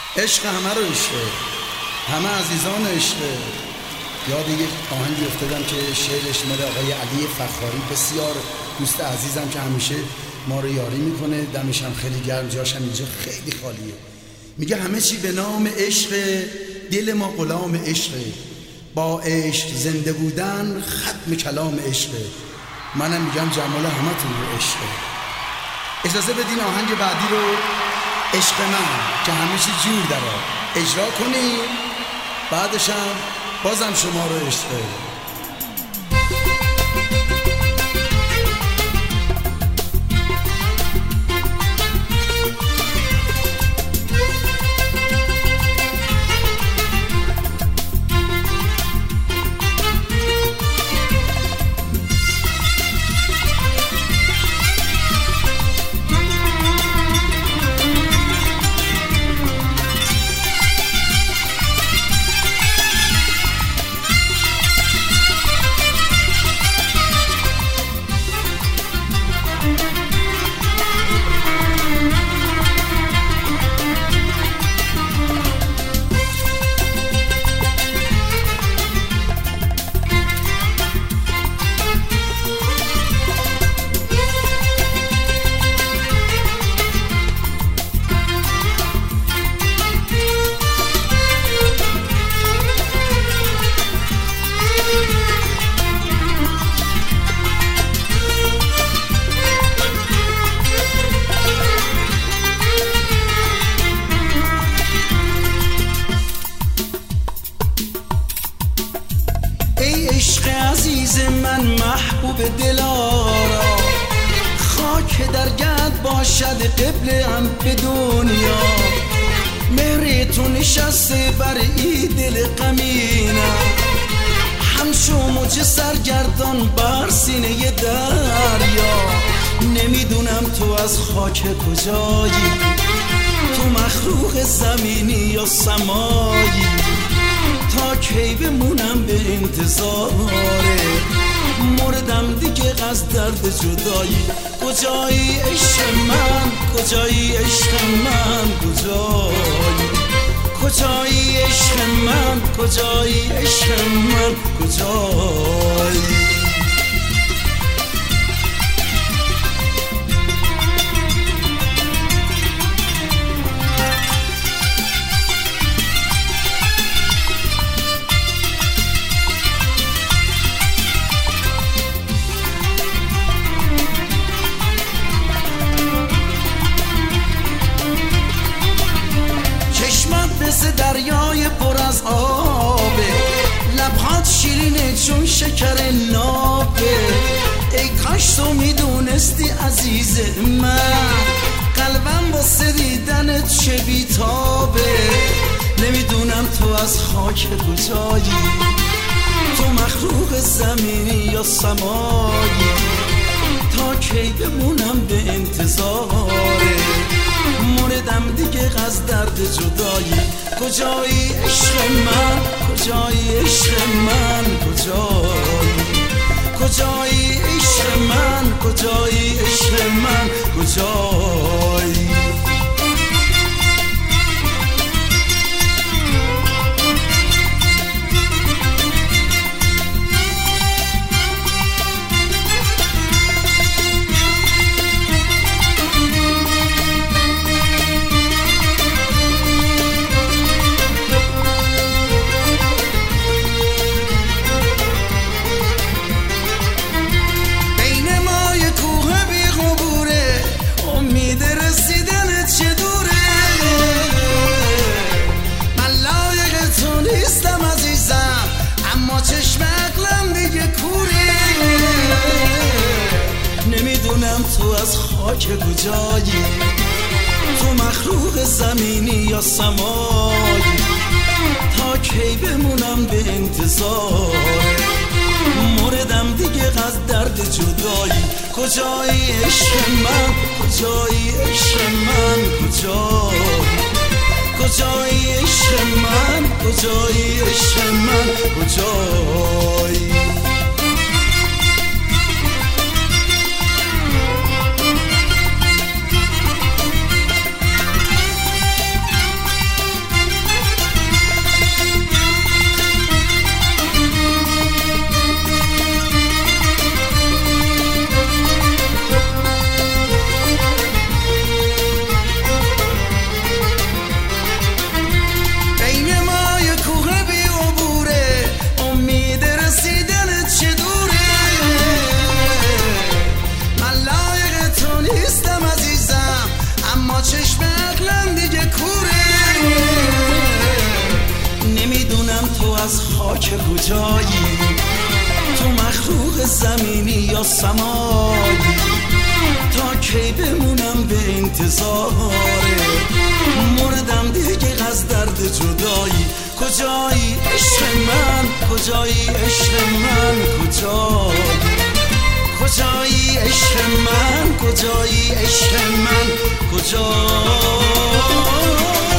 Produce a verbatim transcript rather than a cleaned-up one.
عشق همه رو عشقه، همه عزیزان عشقه. یاد یک آهنگی افتادم که شعرش مال آقای علی فخاری، بسیار دوست عزیزم که همیشه ما رو یاری میکنه، دمش هم خیلی گرم، جاش هم اینجا خیلی خالیه. میگه همه چی به نام عشق، دل ما غلام عشق، با عشق زنده بودن ختم کلام عشق. منم میگم جمال همتون رو عشقه. اجازه بدین آهنگ بعدی رو عشق من که همه چی جور داره اجرا کنی، بعدش هم بازم شما رو عشقه. عشق عزیز من محبوب دلارا، خاک در گرد باشد قبله‌ام به دنیا. مهر تو نشسته بر ای دل غمینم، همچو موج سرگردان بر سینه دریا. نمیدونم تو از خاک کجایی، تو مخلوق زمینی یا سمایی. تا کی بمونم به انتظاره، مردم دیگه از درد جدایی. کجایی عشق من، کجایی عشق من، کجایی؟ کجایی عشق من، کجایی عشق من، کجایی؟ مثل دریای پر از آبه، لبهات شیرینه چون شکر نابه. ای کاش تو میدونستی عزیز من، قلبم واسه دیدنت چه بیتابه. نمیدونم تو از خاک کجایی، تو مخلوق زمینی یا سمایی. تا کی بمونم به انتظاره، مردم دیگه از درد جدایی. کجایی عشق من، کجایی عشق من، کجایی؟ کجایی عشق من، کجایی عشق من، کجایی؟ تو از خاک کجایی، تو مخلوق زمینی یا سمایی. تا کی بمونم به انتظاره، مردم دیگه از درد جدایی. کجایی عشق من، کجایی عشق من، کجایی؟ کجایی عشق من، کجایی عشق من، کجایی؟ خاک کجایی، تو مخلوق زمینی یا سمایی، تا کی بمونم به انتظاره، مردم دیگه از درد جدایی. کجایی عشق من، کجایی عشق من، کجایی، کجایی عشق من، کجایی عشق من، کجایی.